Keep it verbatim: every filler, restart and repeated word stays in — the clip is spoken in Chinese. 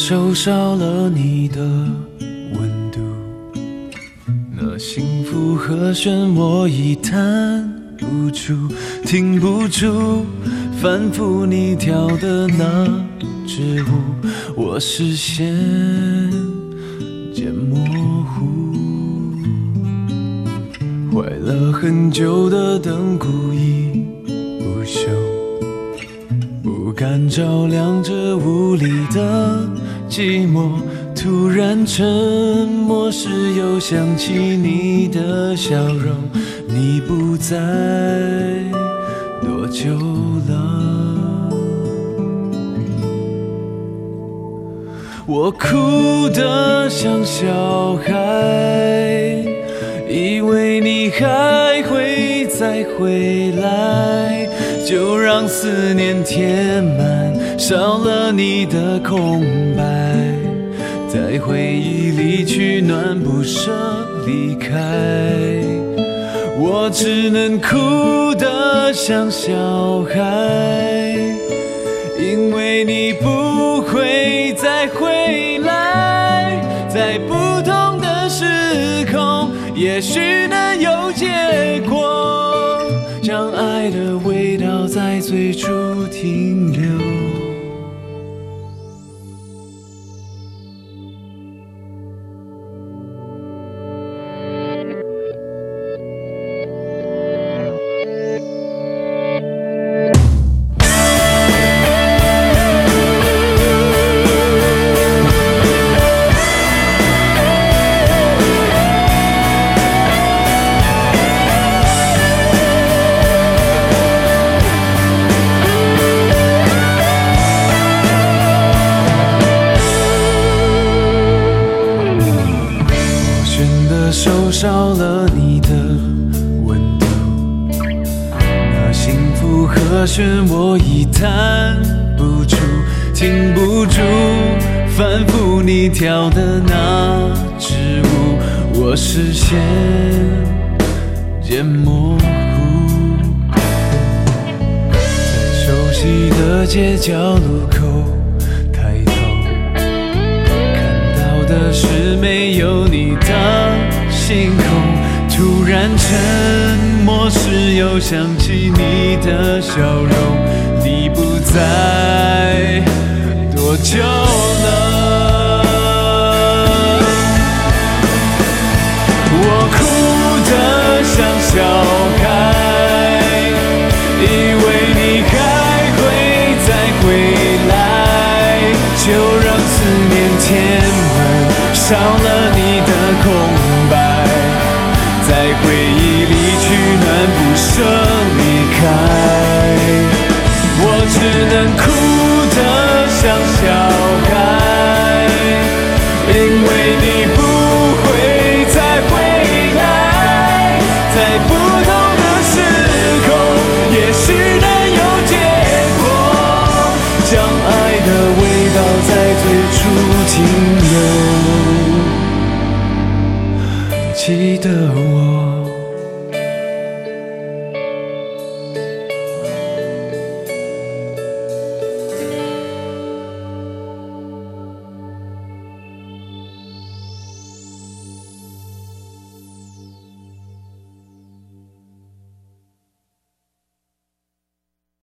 手少了你的温度，那幸福和弦我已弹不出，停不住反复你跳的那支舞，我视线渐模糊，坏了很久的灯故意不锈，不敢照亮这屋里的寂寞，突然沉默时又想起你的笑容，你不在多久了？我哭得像小孩，以为你还会再回来，就让思念填满，少了你的空白，在回忆里取暖，不舍离开。我只能哭得像小孩，因为你不会再回来，在不同的时空，也许能有结果，将爱的味道在最初停留。手少了你的温度，那幸福和弦我已弹不出，停不住反复你跳的那支舞，我视线渐模糊，在熟悉的街角路口抬头，看到的是没有你的星空，突然沉默时又想起你的笑容，你不在多久了？我哭得像小孩，以为你还会再回来，就让思念填满，少了你的空白，在回忆里取暖，不舍离开。我只能哭得像小孩，因为你不会再回来，在不同的时空，也许能有结果，将爱的味道在最初停留。记得